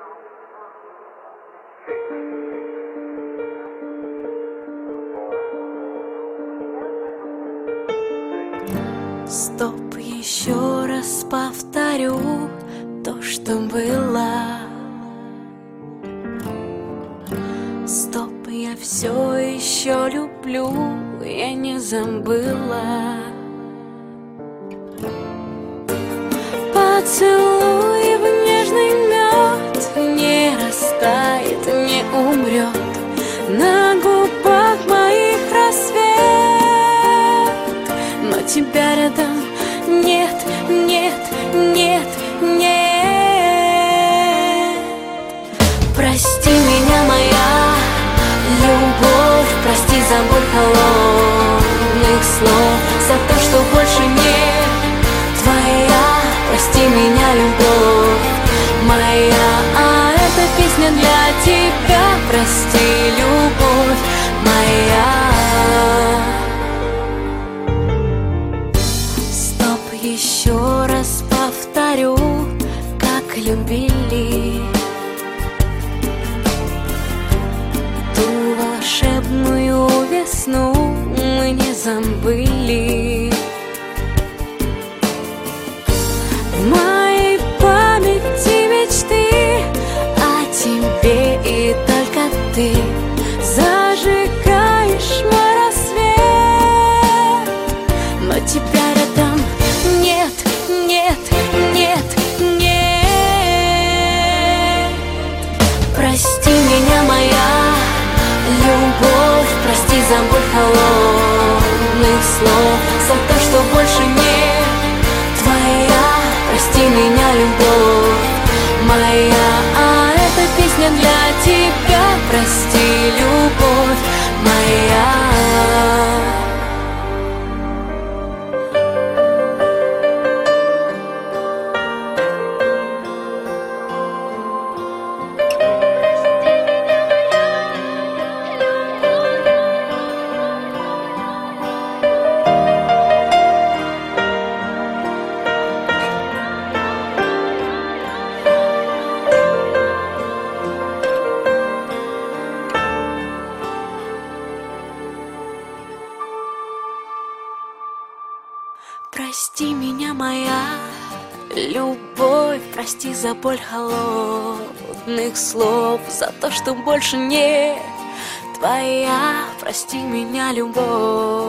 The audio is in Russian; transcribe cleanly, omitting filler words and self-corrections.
Стоп, еще раз повторю то, что было. Стоп, я все еще люблю, я не забыла. Поцелуй в нежный мед не растает, не умрет. На губах моих рассвет, но тебя рядом нет, нет, нет, нет. Прости меня, моя любовь, прости за боль холодных слов, за то, что больше не твоя. Прости меня, любовь моя, а эта песня для тебя. Прости, любовь моя. Стоп, еще раз повторю, как любили ту волшебную весну, мы не забыли. В моей памяти мечты о тебе, и только ты зажигаешь мой рассвет, но тебя рядом нет, нет, нет, нет. Прости меня, моя любовь, прости за боль холодных слов, за то, что больше не твоя. Прости меня, любовь моя, а эта песня для тебя. Прости, любовь моя. Прости меня, моя любовь, прости за боль холодных слов, за то, что больше не твоя. Прости меня, любовь